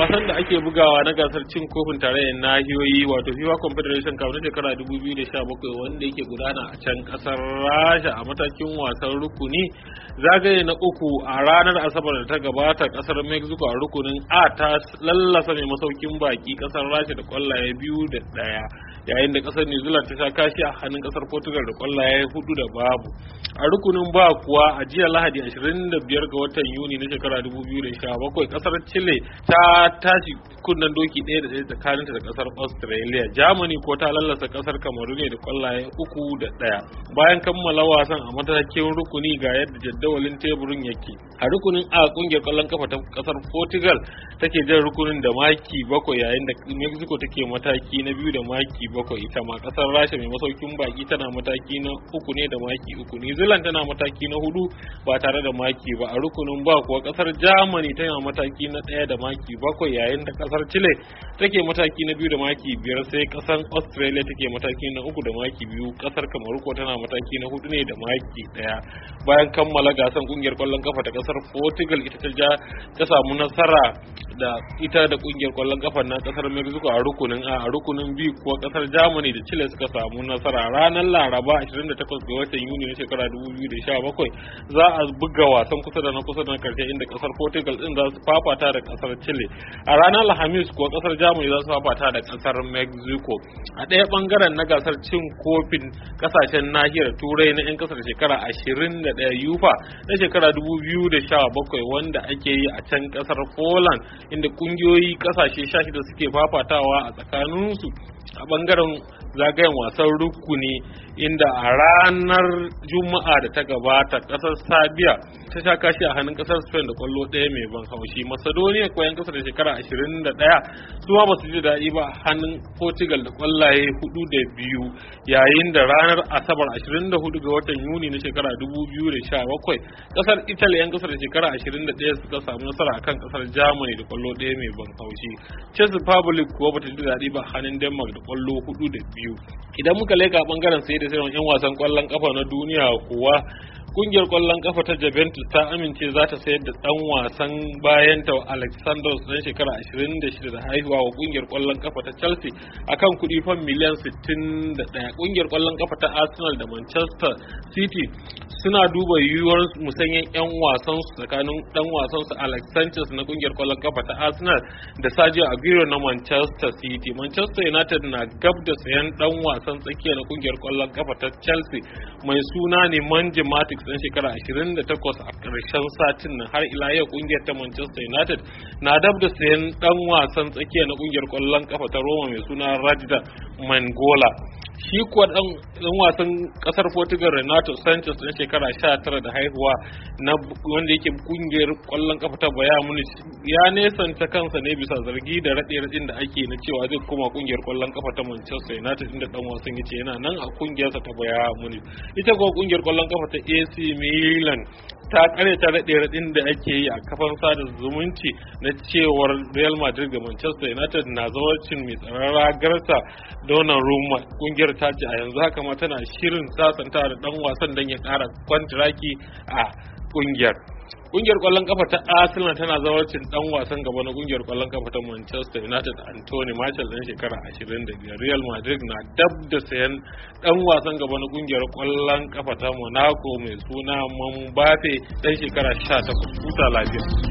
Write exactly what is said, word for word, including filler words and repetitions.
wasan da ake bugawa na gasar cin kofin tarayyar nahiyoyi wato FIFA Confederation Cup na shekara dubu biyu da sha bakwai wanda yake gudana a can kasar Rasha a matakin wasan rukuni zagaye na uku a ranar Asabar da ta gabata kasar Mexico a rukunin A ta lallasa mai masaukin baki kasar Rasha da kwallaye biyu da daya yayin da kasar New Zealand ta sha kashi a hannun kasar Portugal da kwallaye hudu da babu. A rukunin ba kuwa a jiya Lahadi ashirin da biyar ga watan Yuni na shekara dubu biyu da sha bakwai kasar Chile ta tashi kunnen doki ɗaya da ɗaya tsakaninta da kasar Australia. Germany ko ta lallasa kasar Kamaru ne da kwallaye uku da ɗaya. Bayan kammala wasan a matakin rukuni ga yadda jadawalin teburin yake. A rukunin A kungiyar kwallon kafa ta kasar Portugal take jan rukunin da maki bakwai yayin da Mexico take mataki na biyu da maki bakwai. Ita ma kasar Rasha mai masaukin baki tana mataki na uku ne da maki uku. New Zealand tana mataki na hudu ba tare da maki ba. A rukunin ba kuwa kasar Germany tana mataki na ɗaya da maki bakwai yayin da kasar Chile take mataki na biyu da maki biyar, sai kasar Australia take mataki na uku da maki biyu. Kasar Kamaru ko tana mataki na hudu ne da maki ɗaya. Bayan kammala gasan kungiyar kwallon kafa ta kasar Portugal ita ta ja ta samu nasara da ita da kungiyar kwallon kafa na kasar Mexico a rukunin A. A rukunin B kuwa kasar Germany da Chile suka samu nasara. Ranar Laraba ashirin da takwas ga watan Yuni na shekara dubu biyu da sha bakwai za a buga wasan kusa da na kusa da na karshe inda kasar Portugal din za su fafata da kasar Chile. A ranar Alhamis kuwa kasar Germany za su fafata da kasar Mexico. A ɗaya bangaren na gasar cin kofin kasashen nahiyar Turai na 'yan kasar shekara ashirin da ɗaya UEFA na shekara dubu biyu da sha bakwai wanda ake yi a can kasar Poland inda kungiyoyi kasashe sha shida suke fafatawa a tsakaninsu a bangaren zagayen wasan rukuni, inda a ranar Juma'a da ta gabata kasar Serbia ta sha kashi a hannun kasar Spain da kwallo ɗaya mai ban haushi. Macedonia ko yan kasar da shekara ashirin da ɗaya su ma ba su ji daɗi ba a hannun Portugal da kwallaye hudu da biyu, yayin da ranar Asabar ashirin da hudu ga watan Yuni na shekara dubu biyu da sha bakwai kasar Italy yan kasar da shekara ashirin da ɗaya suka samu nasara akan kasar Germany da kwallo ɗaya mai ban haushi. Czech Republic kuwa ba ta ji daɗi ba a hannun Denmark da kwallo hudu da biyu. Idan muka leka bangaren sai da sai yan wasan kwallon kafa na duniya kuwa kungiyar kwallon kafa ta Juventus ta amince za ta sayar da dan wasan bayan ta Alexander dan shekara ashirin da shida da haihuwa wa kungiyar kwallon kafa ta Chelsea akan kudi fan miliyan sittin da ɗaya. Kungiyar kwallon kafa ta Arsenal da Manchester City suna duba yiwuwar musanyen yan wasan su tsakanin dan wasan su Alex Sanchez na kungiyar kwallon kafa ta Arsenal da Sergio Aguero na Manchester City. Manchester United na gab da sayan dan wasan tsakiya na kungiyar kwallon kafa ta Chelsea mai suna ne Nemanja Matic dan shekara ashirin da takwas a ƙarshen satin nan. Har ila yau kungiyar ta Manchester United na dab da sayan dan wasan tsakiya na kungiyar kwallon kafa ta Roma mai suna Radja Mangola. Shi kuwa dan wasan kasar Portugal Renato Sanchez dan shekara sha tara da haihuwa na wanda yake kungiyar kwallon kafa ta Bayern Munich ya nesanta kansa ne bisa zargi da rade-radin da ake na cewa zai koma kungiyar kwallon kafa ta Manchester United, inda dan wasan yace yana nan a kungiyarsa ta Bayern Munich. Ita kuwa kungiyar kwallon kafa ta A C Milan ta kare ta rade-radin da ake yi a kafan sada zumunci na cewar Real Madrid da Manchester United na zawarcin mai tsaron ragarsa Donnarumma. Kungiyar ta ce a yanzu haka ma tana shirin sasanta da dan wasan dan ya kara kwantiraki a kungiyar. Kungiyar kwallon kafa ta Arsenal tana zawarcin dan wasan gaba na kungiyar kwallon kafa ta Manchester United Anthony Martial dan shekara ashirin da biyar. Real Madrid na dab da sayan dan wasan gaba na kungiyar kwallon kafa ta Monaco mai suna Mbappe dan shekara sha takwas. Huta lafiya.